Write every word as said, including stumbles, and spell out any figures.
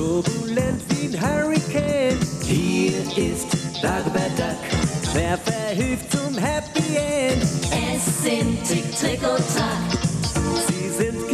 turbulent wie ein Hurricane. Hier ist Dagobert Duck, wer verhilft zum Happy End? Es sind Tick, Trick und Track. Sie sind